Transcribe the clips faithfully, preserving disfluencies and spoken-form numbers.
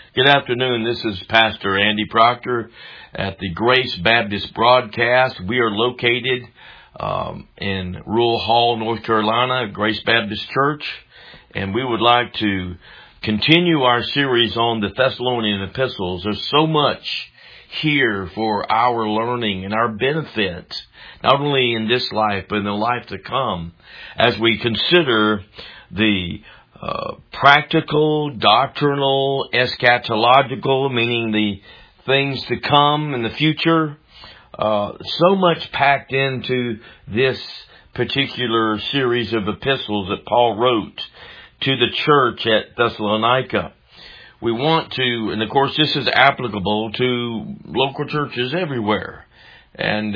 Good afternoon. This is Pastor Andy Proctor at the Grace Baptist Broadcast. We are located um, in Rural Hall, North Carolina, Grace Baptist Church, and we would like to continue our series on the Thessalonian epistles. There's so much here for our learning and our benefit, not only in this life, but in the life to come, as we consider the Uh, practical, doctrinal, eschatological, meaning the things to come in the future. Uh, so much packed into this particular series of epistles that Paul wrote to the church at Thessalonica. We want to, and of course this is applicable to local churches everywhere. And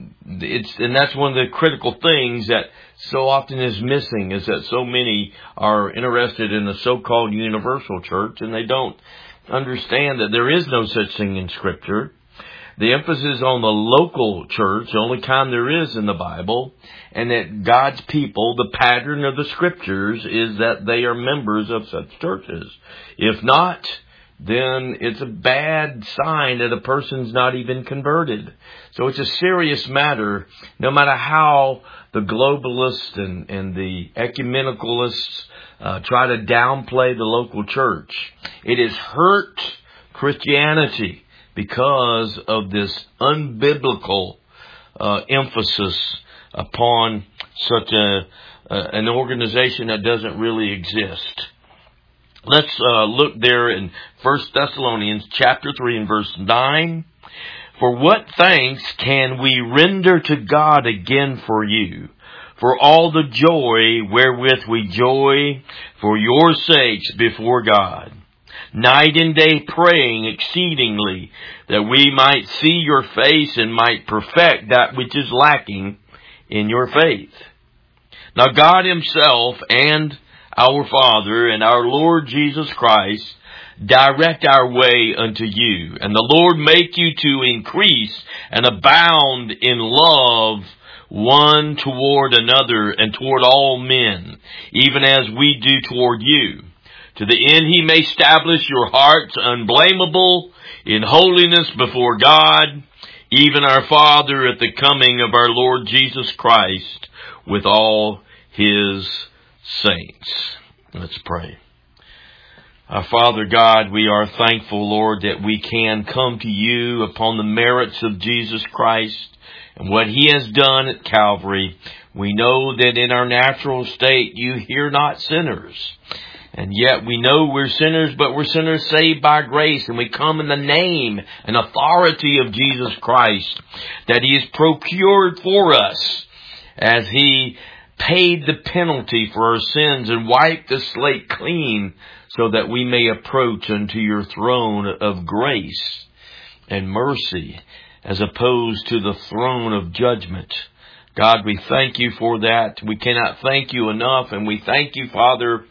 it's and that's one of the critical things that so often is missing, is that so many are interested in the so-called universal church, and they don't understand that there is no such thing in Scripture. The emphasis on the local church, the only kind there is in the Bible, and that God's people, the pattern of the Scriptures, is that they are members of such churches. If not, then it's a bad sign that a person's not even converted. So it's a serious matter, no matter how the globalists and, and the ecumenicalists uh, try to downplay the local church. It has hurt Christianity because of this unbiblical uh, emphasis upon such a uh, an organization that doesn't really exist. Let's uh, look there in First Thessalonians chapter three and verse nine. For what thanks can we render to God again for you, for all the joy wherewith we joy for your sakes before God, night and day praying exceedingly, that we might see your face and might perfect that which is lacking in your faith. Now God Himself and our Father and our Lord Jesus Christ direct our way unto you, and the Lord make you to increase and abound in love one toward another and toward all men, even as we do toward you, to the end He may establish your hearts unblameable in holiness before God, even our Father, at the coming of our Lord Jesus Christ with all His saints. Let's pray. Our Father God, we are thankful, Lord, that we can come to you upon the merits of Jesus Christ and what He has done at Calvary. We know that in our natural state you hear not sinners. And yet we know we're sinners, but we're sinners saved by grace. And we come in the name and authority of Jesus Christ, that He has procured for us as He paid the penalty for our sins and wiped the slate clean, so that we may approach unto your throne of grace and mercy, as opposed to the throne of judgment. God, we thank you for that. We cannot thank you enough, and we thank you, Father,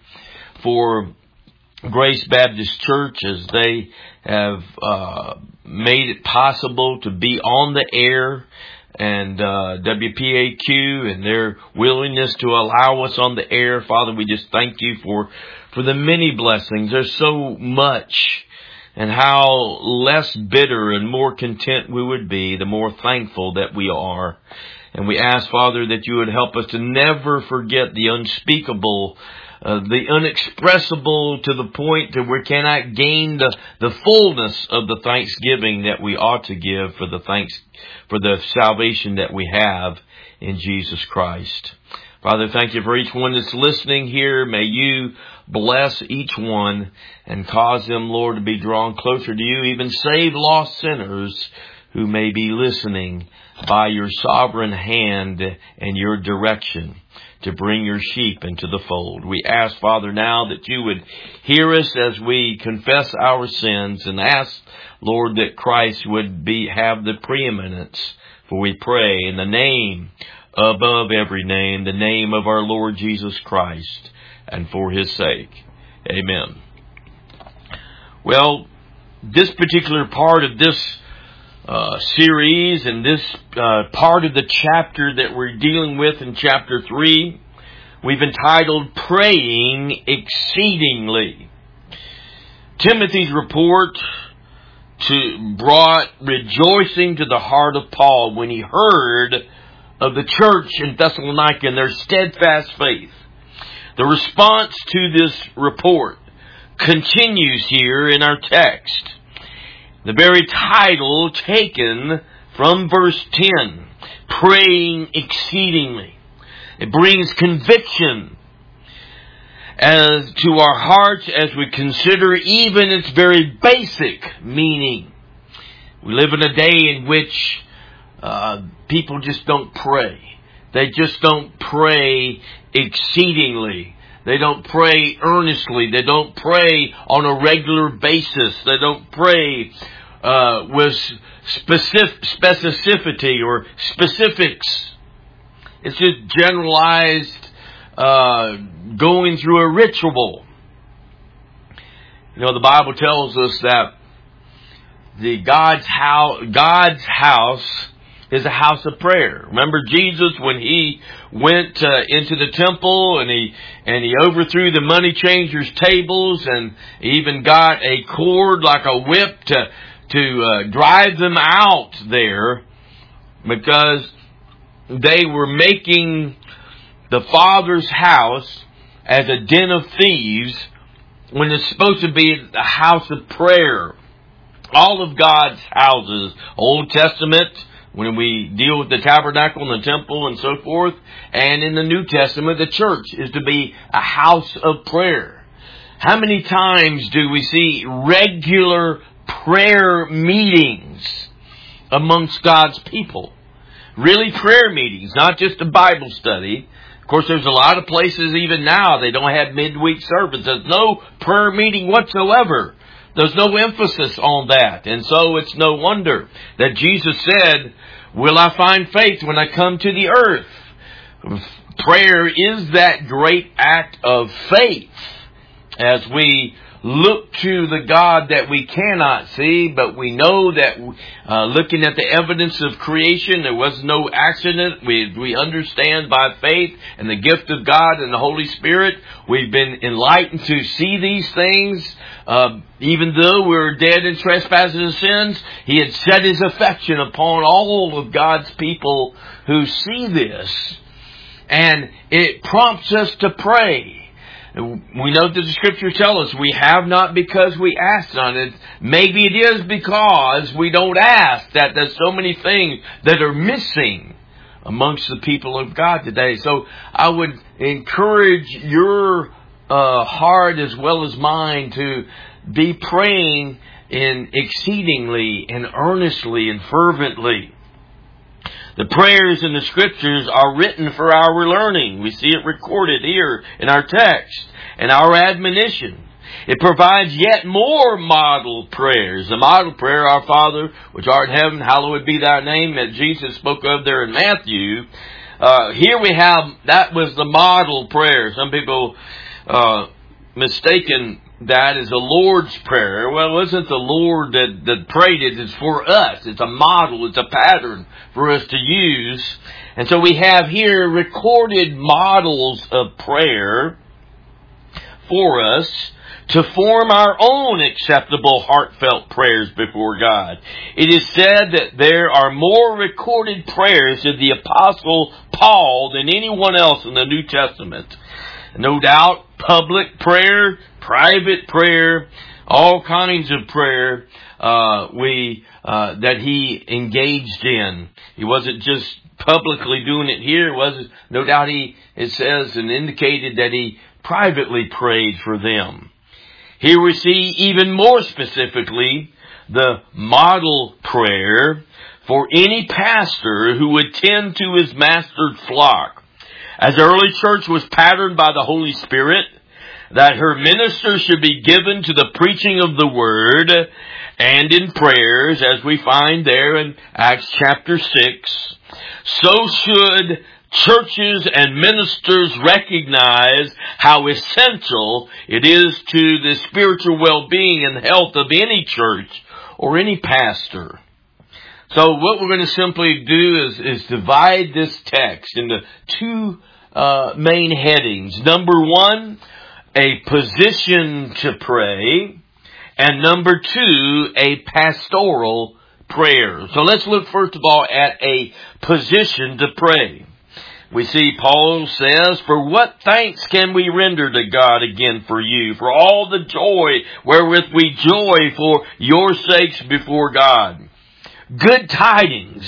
for Grace Baptist Church, as they have uh, made it possible to be on the air, and uh, W P A Q and their willingness to allow us on the air. Father, we just thank you for, for the many blessings. There's so much, and how less bitter and more content we would be, the more thankful that we are. And we ask, Father, that you would help us to never forget the unspeakable, Uh, the unexpressible, to the point that we cannot gain the, the fullness of the thanksgiving that we ought to give for the thanks, for the salvation that we have in Jesus Christ. Father, thank you for each one that's listening here. May you bless each one and cause them, Lord, to be drawn closer to you. Even save lost sinners who may be listening by your sovereign hand and your direction to bring your sheep into the fold. We ask, Father, now that you would hear us as we confess our sins, and ask, Lord, that Christ would be have the preeminence. For we pray in the name above every name, the name of our Lord Jesus Christ, and for His sake. Amen. Well, this particular part of this Uh, series and this uh, part of the chapter that we're dealing with in chapter three, we've entitled Praying Exceedingly. Timothy's report to brought rejoicing to the heart of Paul when he heard of the church in Thessalonica and their steadfast faith. The response to this report continues here in our text. The very title taken from verse ten, praying exceedingly. It brings conviction as to our hearts as we consider even its very basic meaning. We live in a day in which uh, people just don't pray. They just don't pray exceedingly. They don't pray earnestly. They don't pray on a regular basis. They don't pray uh, with specific specificity or specifics. It's just generalized uh, going through a ritual. You know, the Bible tells us that the God's house, God's house is a house of prayer. Remember Jesus when he went uh, into the temple and he and he overthrew the money changers' tables and even got a cord like a whip to to uh, drive them out there because they were making the Father's house as a den of thieves when it's supposed to be a house of prayer. All of God's houses, Old Testament, when we deal with the tabernacle and the temple and so forth, and in the New Testament, the church is to be a house of prayer. How many times do we see regular prayer meetings amongst God's people? Really prayer meetings, not just a Bible study. Of course, there's a lot of places even now they don't have midweek service. There's no prayer meeting whatsoever. There's no emphasis on that. And so it's no wonder that Jesus said, will I find faith when I come to the earth? Prayer is that great act of faith as we look to the God that we cannot see, but we know that uh, looking at the evidence of creation, there was no accident. We, we understand by faith and the gift of God and the Holy Spirit, we've been enlightened to see these things. Uh, even though we were dead in trespasses and sins, He had set His affection upon all of God's people who see this. And it prompts us to pray. We know that the Scriptures tell us we have not because we ask not. It maybe it is because we don't ask that there's so many things that are missing amongst the people of God today. So I would encourage your uh, heart as well as mine to be praying in exceedingly and earnestly and fervently. The prayers in the Scriptures are written for our learning. We see it recorded here in our text and our admonition. It provides yet more model prayers. The model prayer, Our Father, which art in heaven, hallowed be thy name, that Jesus spoke of there in Matthew. Uh, here we have, that was the model prayer. Some people uh, mistaken that is the Lord's Prayer. Well, it wasn't the Lord that, that prayed it. It's for us. It's a model. It's a pattern for us to use. And so we have here recorded models of prayer for us to form our own acceptable, heartfelt prayers before God. It is said that there are more recorded prayers of the Apostle Paul than anyone else in the New Testament. No doubt, public prayer, private prayer, all kinds of prayer uh, we uh, that he engaged in. He wasn't just publicly doing it here. It wasn't. No doubt, he it says and indicated that he privately prayed for them. Here we see even more specifically the model prayer for any pastor who would tend to his mastered flock. As the early church was patterned by the Holy Spirit, that her ministers should be given to the preaching of the Word and in prayers, as we find there in Acts chapter six, so should churches and ministers recognize how essential it is to the spiritual well-being and health of any church or any pastor. So what we're going to simply do is, is divide this text into two uh, main headings. Number one, a position to pray. And number two, a pastoral prayer. So let's look first of all at a position to pray. We see Paul says, for what thanks can we render to God again for you, for all the joy wherewith we joy for your sakes before God. Good tidings,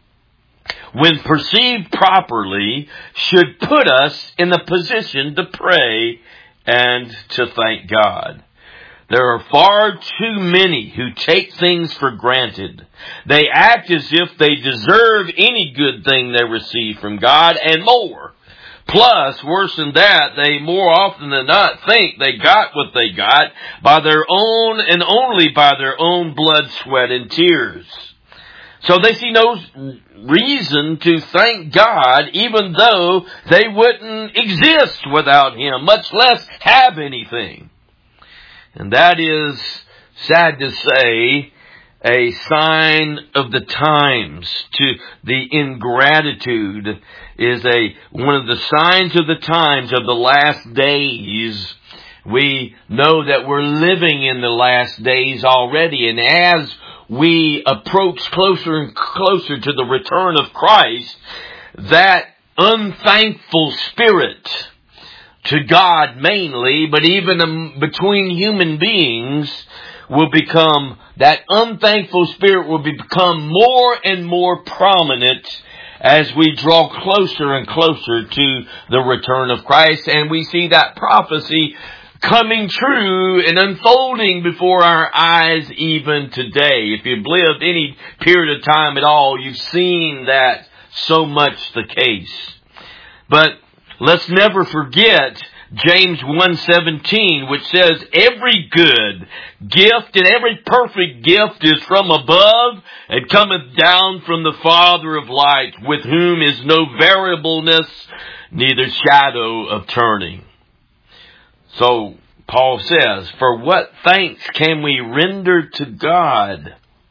when perceived properly, should put us in the position to pray and to thank God. There are far too many who take things for granted. They act as if they deserve any good thing they receive from God and more. Plus, worse than that, they more often than not think they got what they got by their own and only by their own blood, sweat, and tears. So they see no reason to thank God, even though they wouldn't exist without Him, much less have anything. And that is, sad to say, a sign of the times. To the ingratitude is a one of the signs of the times of the last days. We know that we're living in the last days already, and as we approach closer and closer to the return of Christ, that unthankful spirit to God mainly, but even between human beings, will become, that unthankful spirit will become more and more prominent as we draw closer and closer to the return of Christ. And we see that prophecy coming true and unfolding before our eyes even today. If you've lived any period of time at all, you've seen that so much the case. But let's never forget James one seventeen, which says, every good gift and every perfect gift is from above and cometh down from the Father of lights, with whom is no variableness, neither shadow of turning. So Paul says, for what thanks can we render to God?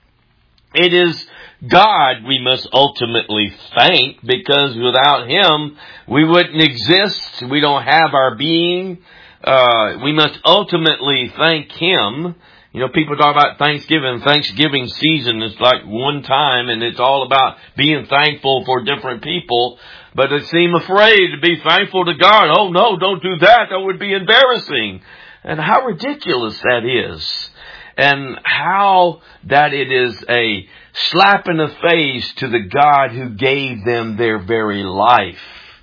It is God we must ultimately thank, because without Him we wouldn't exist. We don't have our being. Uh, we must ultimately thank Him. You know, people talk about Thanksgiving. Thanksgiving season is like one time, and it's all about being thankful for different people. But they seem afraid to be thankful to God. Oh no, don't do that. That would be embarrassing. And how ridiculous that is. And how that it is a slap in the face to the God who gave them their very life.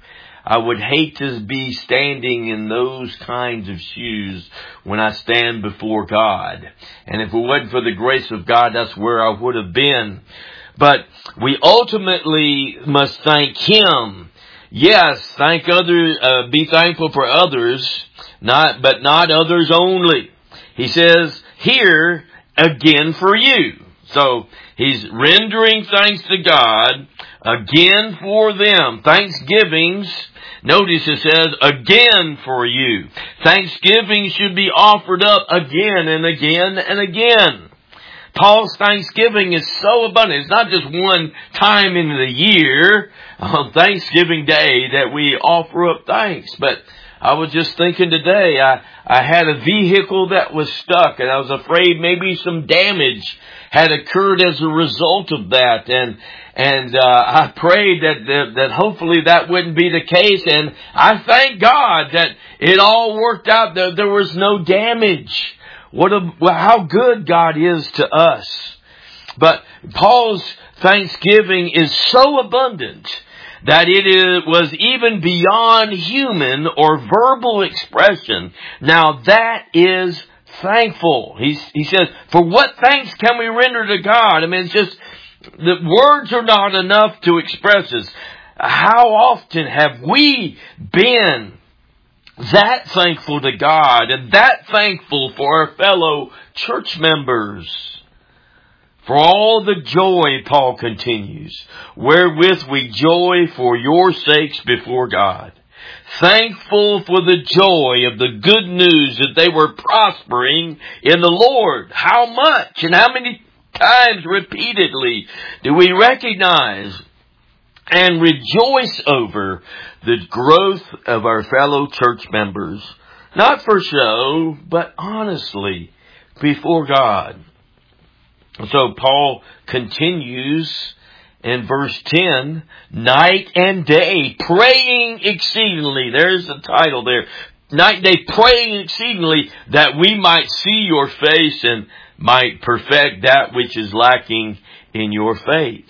I would hate to be standing in those kinds of shoes when I stand before God. And if it wasn't for the grace of God, that's where I would have been. But we ultimately must thank Him. Yes, thank others, uh, be thankful for others, not, but not others only. He says here, again for you. So he's rendering thanks to God again for them. Thanksgivings, notice it says again for you. Thanksgiving should be offered up again and again and again. Paul's thanksgiving is so abundant. It's not just one time in the year on Thanksgiving Day that we offer up thanks. But I was just thinking today, I, I had a vehicle that was stuck, and I was afraid maybe some damage had occurred as a result of that. And and uh, I prayed that, that that hopefully that wouldn't be the case. And I thank God that it all worked out, that there was no damage. What a, how good God is to us. But Paul's thanksgiving is so abundant that it is, was even beyond human or verbal expression. Now that is thankful. He, he says, for what thanks can we render to God? I mean, it's just, the words are not enough to express this. How often have we been that thankful to God and that thankful for our fellow church members? For all the joy, Paul continues, wherewith we joy for your sakes before God. Thankful for the joy of the good news that they were prospering in the Lord. How much and how many times repeatedly do we recognize and rejoice over the growth of our fellow church members? Not for show, but honestly, before God. So Paul continues in verse ten, night and day, praying exceedingly. There's the title there. Night and day, praying exceedingly, that we might see your face and might perfect that which is lacking in your faith.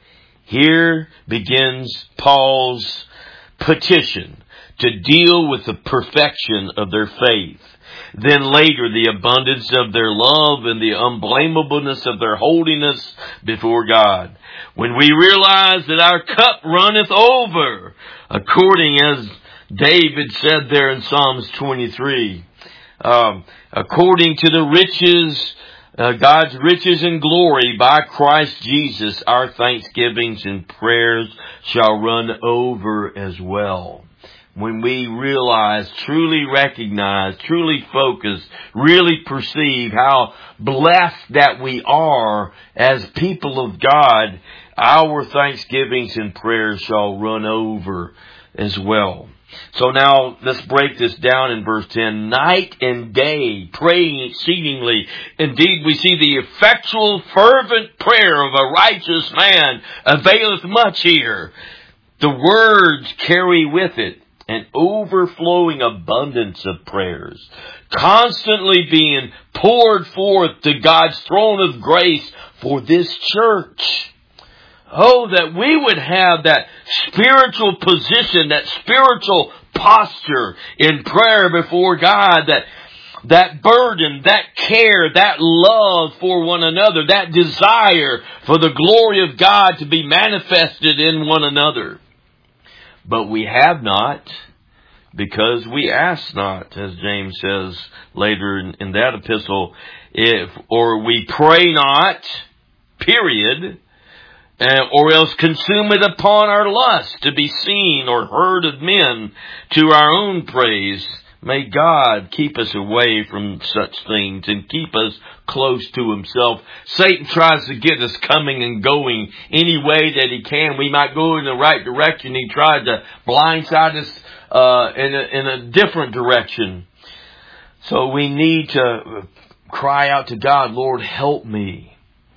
Here begins Paul's petition to deal with the perfection of their faith. Then later, the abundance of their love and the unblameableness of their holiness before God. When we realize that our cup runneth over, according as David said there in Psalms twenty-three, um, according to the riches, uh, God's riches and glory by Christ Jesus, our thanksgivings and prayers shall run over as well. When we realize, truly recognize, truly focus, really perceive how blessed that we are as people of God, our thanksgivings and prayers shall run over as well. So now let's break this down in verse ten. Night and day, praying exceedingly. Indeed, we see the effectual, fervent prayer of a righteous man availeth much here. The words carry with it an overflowing abundance of prayers, constantly being poured forth to God's throne of grace for this church. Oh, that we would have that spiritual position, that spiritual posture in prayer before God, that that burden, that care, that love for one another, that desire for the glory of God to be manifested in one another. But we have not, because we ask not, as James says later in, in that epistle, if or we pray not, period, uh, or else consume it upon our lust to be seen or heard of men to our own praise. May God keep us away from such things and keep us close to Himself. Satan tries to get us coming and going any way that he can. We might go in the right direction. He tried to blindside us uh, in, a, in a different direction. So we need to cry out to God, Lord, help me.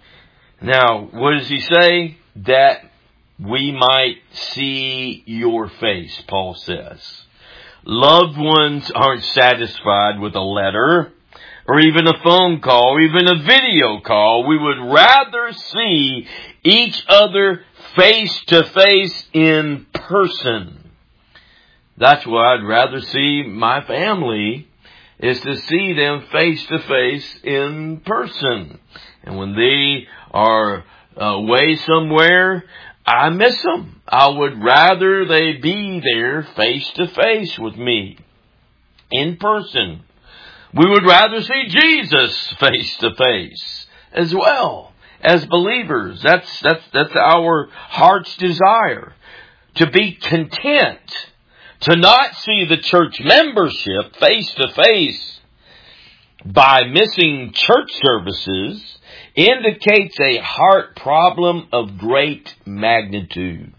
Now, what does he say? That we might see your face, Paul says. Loved ones aren't satisfied with a letter or even a phone call or even a video call. We would rather see each other face to face in person. That's what I'd rather see my family, is to see them face to face in person. And when they are away somewhere, I miss them. I would rather they be there face to face with me, in person. We would rather see Jesus face to face as well as believers. That's, that's, that's our heart's desire. To be content, to not see the church membership face to face by missing church services indicates a heart problem of great magnitude.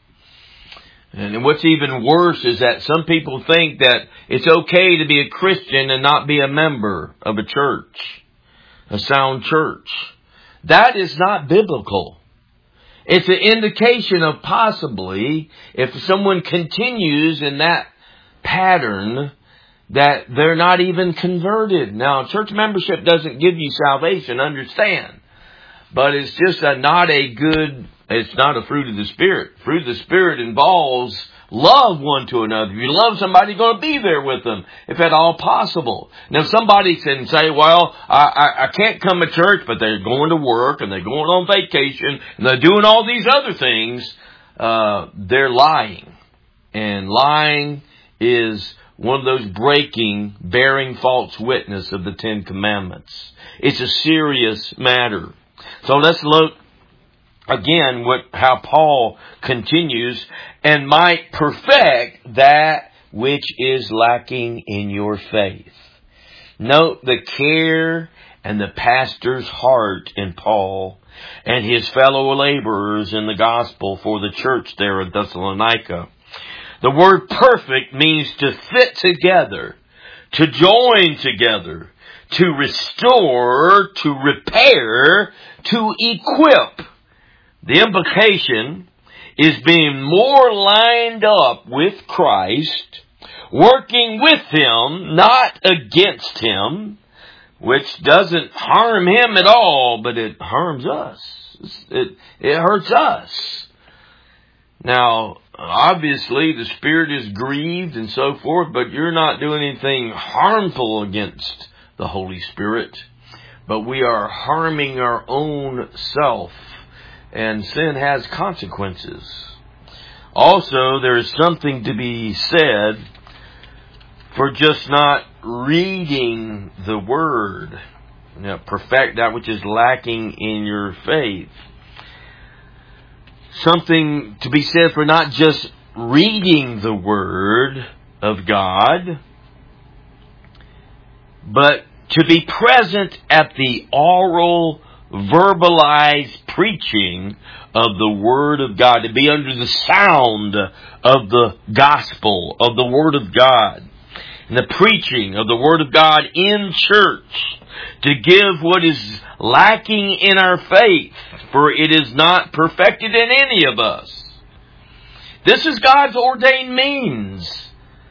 And what's even worse is that some people think that it's okay to be a Christian and not be a member of a church, a sound church. That is not biblical. It's an indication of possibly, if someone continues in that pattern, that they're not even converted. Now, church membership doesn't give you salvation, understand. But it's just a, not a good, it's not a fruit of the Spirit. Fruit of the Spirit involves love one to another. If you love somebody, you're going to be there with them, if at all possible. Now, somebody can say, well, I, I, I can't come to church, but they're going to work, and they're going on vacation, and they're doing all these other things. Uh, they're lying. And lying is one of those breaking, bearing false witness of the Ten Commandments. It's a serious matter. So let's look again what how Paul continues, and might perfect that which is lacking in your faith. Note the care and the pastor's heart in Paul and his fellow laborers in the gospel for the church there at Thessalonica. The word perfect means to fit together, to join together, to restore, to repair, to equip. The implication is being more lined up with Christ, working with Him, not against Him, which doesn't harm Him at all, but it harms us. It, it hurts us. Now, obviously, the Spirit is grieved and so forth, but you're not doing anything harmful against the Holy Spirit. But we are harming our own self, and sin has consequences. Also, there is something to be said for just not reading the Word. You know, perfect that which is lacking in your faith. Something to be said for not just reading the Word of God, but to be present at the oral, verbalized preaching of the Word of God, to be under the sound of the gospel, of the Word of God, and the preaching of the Word of God in church, to give what is lacking in our faith, for it is not perfected in any of us. This is God's ordained means.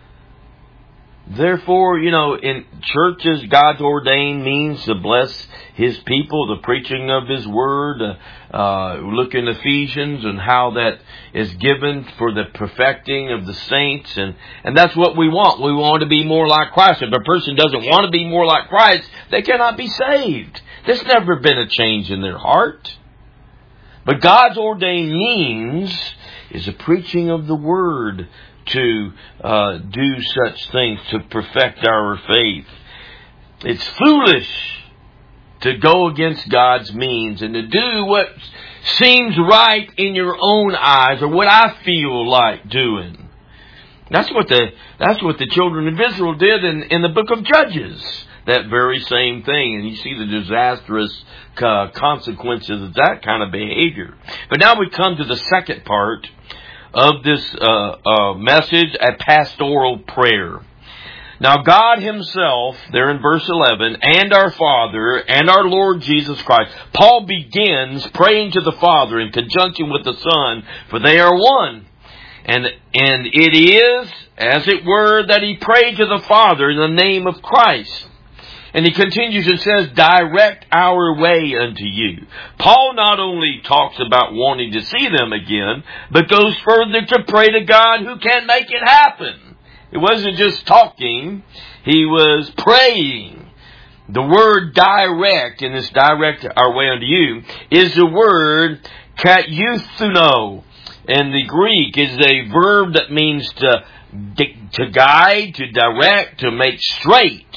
Therefore, you know, in churches, God's ordained means to bless His people, the preaching of His Word. Uh, look in Ephesians and how that is given for the perfecting of the saints. And, and that's what we want. We want to be more like Christ. If a person doesn't want to be more like Christ, they cannot be saved. There's never been a change in their heart. But God's ordained means is the preaching of the Word to uh, do such things, to perfect our faith. It's foolish to go against God's means and to do what seems right in your own eyes, or what I feel like doing. That's what the that's what the children of Israel did in, in the book of Judges. That very same thing, and you see the disastrous uh, consequences of that kind of behavior. But now we come to the second part of this uh, uh, message, a pastoral prayer. Now God Himself, there in verse eleven, and our Father, and our Lord Jesus Christ. Paul begins praying to the Father in conjunction with the Son, for they are one. And, and it is, as it were, that he prayed to the Father in the name of Christ. And he continues and says, direct our way unto you. Paul not only talks about wanting to see them again, but goes further to pray to God who can make it happen. It wasn't just talking, he was praying. The word direct, in this direct our way unto you, is the word kateuthuno. And the Greek is a verb that means to, to guide, to direct, to make straight.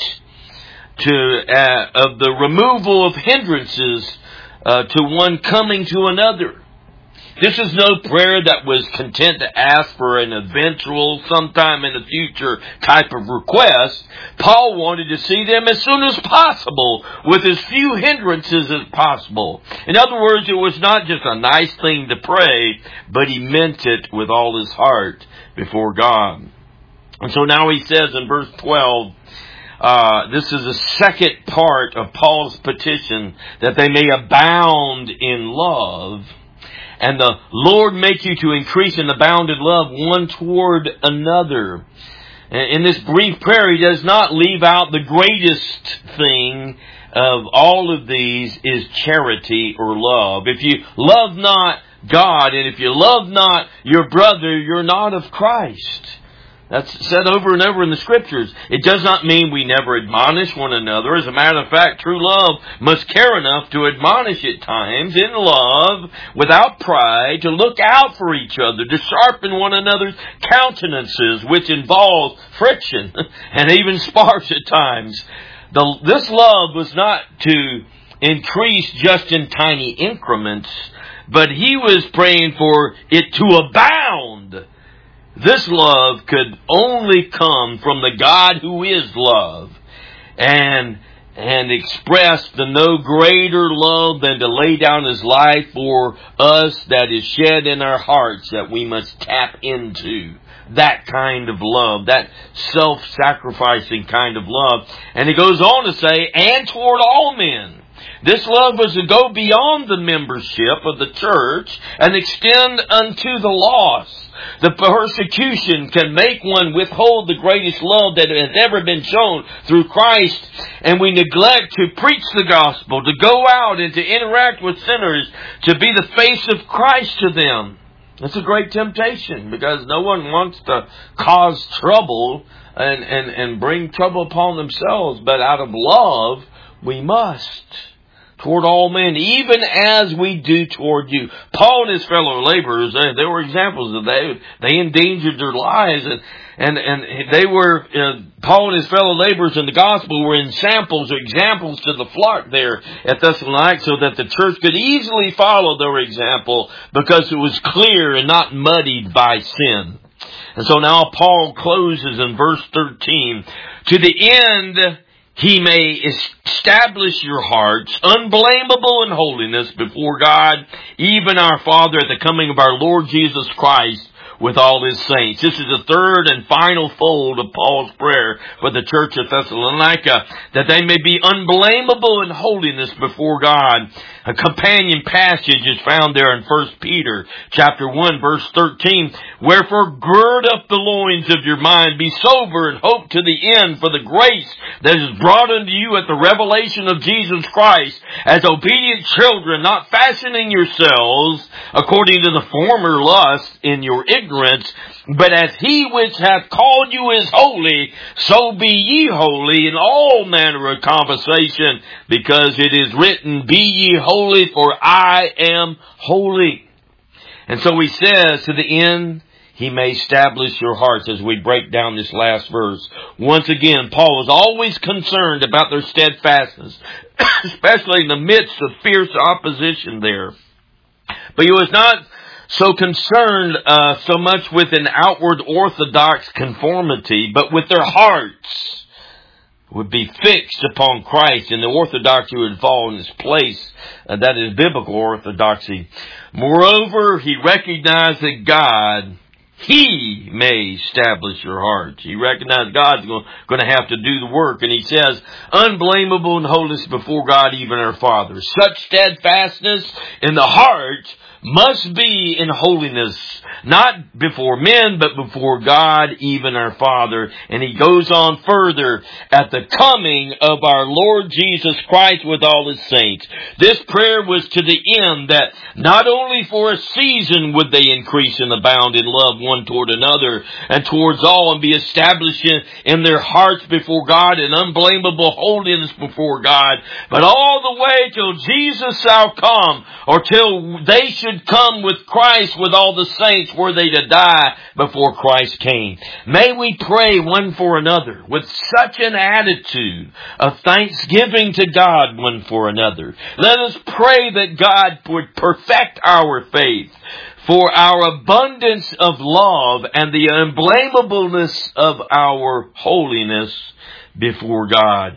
To uh, of the removal of hindrances uh, to one coming to another. This is no prayer that was content to ask for an eventual, sometime in the future type of request. Paul wanted to see them as soon as possible, with as few hindrances as possible. In other words, it was not just a nice thing to pray, but he meant it with all his heart before God. And so now he says in verse twelve, Uh, this is the second part of Paul's petition, that they may abound in love, and the Lord make you to increase in abounded love one toward another. In this brief prayer, he does not leave out the greatest thing of all of these is charity or love. If you love not God, and if you love not your brother, you're not of Christ. That's said over and over in the Scriptures. It does not mean we never admonish one another. As a matter of fact, true love must care enough to admonish at times in love, without pride, to look out for each other, to sharpen one another's countenances, which involves friction and even sparks at times. The, this love was not to increase just in tiny increments, but he was praying for it to abound. This love could only come from the God who is love, and and express the no greater love than to lay down his life for us, that is shed in our hearts, that we must tap into that kind of love, that self-sacrificing kind of love. And he goes on to say, and toward all men. This love was to go beyond the membership of the church and extend unto the lost. The persecution can make one withhold the greatest love that has ever been shown through Christ, and we neglect to preach the gospel, to go out and to interact with sinners, to be the face of Christ to them. It's a great temptation, because no one wants to cause trouble and, and, and bring trouble upon themselves, but out of love we must. Toward all men, even as we do toward you. Paul and his fellow laborers, they, they were examples of that. They endangered their lives, and and, and they were, uh, Paul and his fellow laborers in the gospel were in samples or examples to the flock there at Thessalonica, so that the church could easily follow their example because it was clear and not muddied by sin. And so now Paul closes in verse thirteen, to the end He may establish your hearts unblameable in holiness before God, even our Father, at the coming of our Lord Jesus Christ with all His saints. This is the third and final fold of Paul's prayer for the church of Thessalonica, that they may be unblameable in holiness before God. A companion passage is found there in First Peter chapter one, verse thirteen. Wherefore gird up the loins of your mind, be sober, and hope to the end for the grace that is brought unto you at the revelation of Jesus Christ, as obedient children, not fashioning yourselves according to the former lust in your ignorance, but as He which hath called you is holy, so be ye holy in all manner of conversation, because it is written, be ye holy, for I am holy. And so he says, to the end He may establish your hearts, as we break down this last verse. Once again, Paul is always concerned about their steadfastness, especially in the midst of fierce opposition there. But he was not so concerned uh, so much with an outward orthodox conformity, but with their hearts would be fixed upon Christ, and the orthodoxy would fall in its place. Uh, that is biblical orthodoxy. Moreover, he recognized that God, He may establish your hearts. He recognized God's going, going to have to do the work. And he says, unblameable in holiness before God, even our Father. Such steadfastness in the heart must be in holiness, not before men, but before God, even our Father. And he goes on further, at the coming of our Lord Jesus Christ with all His saints. This prayer was to the end that not only for a season would they increase and abound in love one toward another and towards all, and be established in, in their hearts before God in unblameable holiness before God, but all the way till Jesus shall come, or till they should come with Christ with all the saints, were they to die before Christ came. May we pray one for another with such an attitude of thanksgiving to God one for another. Let us pray that God would perfect our faith, for our abundance of love and the unblamableness of our holiness before God.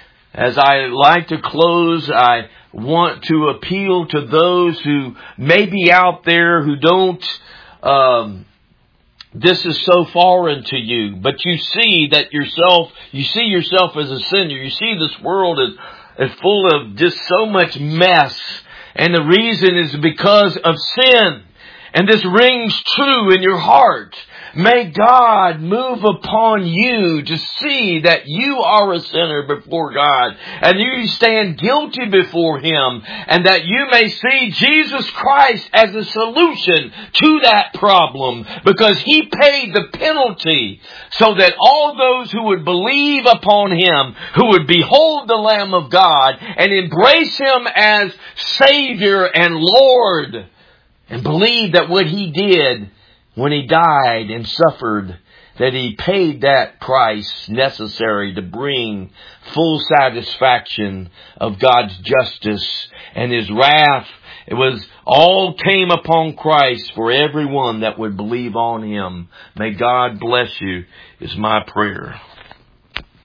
As I like to close, I want to appeal to those who may be out there who don't, um, this is so foreign to you, but you see that yourself, you see yourself as a sinner. You see this world is, is full of just so much mess. And the reason is because of sin. And this rings true in your heart. May God move upon you to see that you are a sinner before God, and you stand guilty before Him, and that you may see Jesus Christ as a solution to that problem, because He paid the penalty so that all those who would believe upon Him, who would behold the Lamb of God and embrace Him as Savior and Lord, and believe that what He did when He died and suffered, that He paid that price necessary to bring full satisfaction of God's justice and His wrath. It was all came upon Christ for everyone that would believe on Him. May God bless you, is my prayer.